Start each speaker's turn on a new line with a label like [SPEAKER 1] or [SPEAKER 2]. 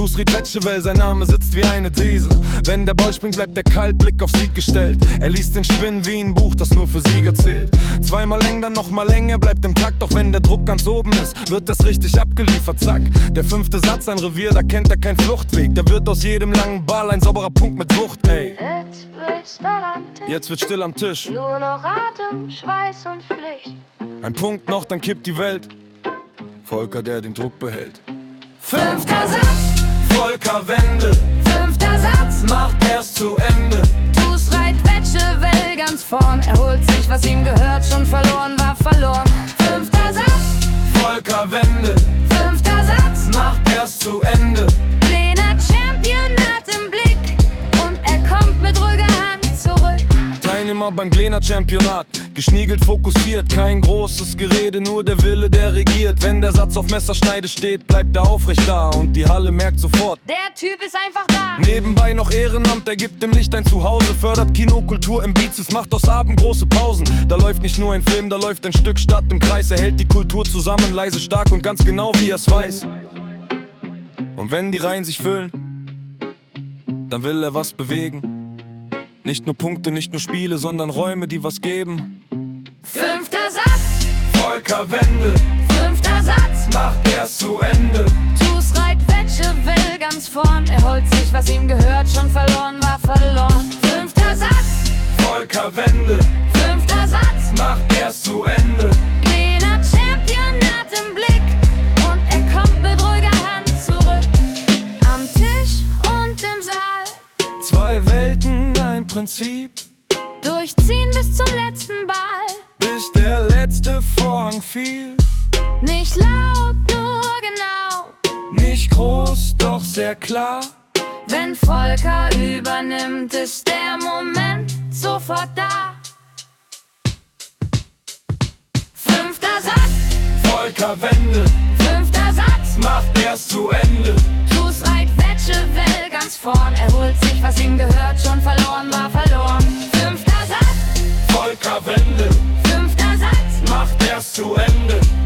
[SPEAKER 1] Ried Vetschevel, sein Name sitzt wie eine Diesel. Wenn der Ball springt, bleibt der kalt, Blick auf Sieg gestellt. Er liest den Spinnen wie ein Buch, das nur für Sieger zählt. Zweimal eng, dann nochmal länger, bleibt im Takt. Doch wenn der Druck ganz oben ist, wird das richtig abgeliefert, zack. Der 5. Satz, ein Revier, da kennt er keinen Fluchtweg. Da wird aus jedem langen Ball ein sauberer Punkt mit Wucht, ey. Jetzt wird still am Tisch.
[SPEAKER 2] Nur noch Atem, Schweiß und Pflicht.
[SPEAKER 1] Ein Punkt noch, dann kippt die Welt. Volker, der den Druck behält.
[SPEAKER 2] 5. Satz,
[SPEAKER 1] Volker Wende,
[SPEAKER 2] 5. Satz,
[SPEAKER 1] macht erst zu Ende.
[SPEAKER 2] Tu's Ried Vetschevel ganz vorn. Er holt sich, was ihm gehört, schon verloren war verloren. 5. Satz,
[SPEAKER 1] Volker Wende,
[SPEAKER 2] 5. Satz,
[SPEAKER 1] macht erst zu Ende.
[SPEAKER 2] Lena Champion hat im Blick und er kommt mit ruhiger Hand zurück.
[SPEAKER 1] Teilnehmer beim Glener Championat, geschniegelt, fokussiert, kein großes Gerede, nur der Wille, der regiert. Wenn der Satz auf Messerschneide steht, bleibt er aufrecht da und die Halle merkt sofort:
[SPEAKER 2] Der Typ ist einfach da.
[SPEAKER 1] Nebenbei noch Ehrenamt, er gibt dem Licht ein Zuhause, fördert Kinokultur im Beats, es macht aus Abend große Pausen. Da läuft nicht nur ein Film, da läuft ein Stück Stadt im Kreis. Er hält die Kultur zusammen, leise, stark und ganz genau, wie er's weiß. Und wenn die Reihen sich füllen, dann will er was bewegen. Nicht nur Punkte, nicht nur Spiele, sondern Räume, die was geben.
[SPEAKER 2] 5. Satz,
[SPEAKER 1] Volker Wende,
[SPEAKER 2] 5. Satz,
[SPEAKER 1] macht erst zu Ende.
[SPEAKER 2] Tu's Ried Vetschevel ganz vorn. Er holt sich, was ihm gehört, schon verloren war verloren. 5. Satz,
[SPEAKER 1] Volker Wende,
[SPEAKER 2] 5. Satz,
[SPEAKER 1] macht erst zu Ende.
[SPEAKER 2] Lena Champion hat im Blick und er kommt mit ruhiger Hand zurück. Am Tisch und im Saal,
[SPEAKER 1] Zwei Welten, ein Prinzip,
[SPEAKER 2] durchziehen bis zum letzten Ball.
[SPEAKER 1] bis der letzte Vorhang fiel.
[SPEAKER 2] Nicht laut, nur genau.
[SPEAKER 1] Nicht groß, doch sehr klar.
[SPEAKER 2] Wenn Volker übernimmt, ist der Moment sofort da. 5. Satz,
[SPEAKER 1] Volker Wende,
[SPEAKER 2] 5. Satz,
[SPEAKER 1] macht erst zu Ende.
[SPEAKER 2] Tu's Ried Vetschevel ganz vorn. Er holt sich, was ihm gehört, schon verloren war verloren. 5. Satz,
[SPEAKER 1] Volker Wende,
[SPEAKER 2] 5. Satz,
[SPEAKER 1] macht erst zu Ende.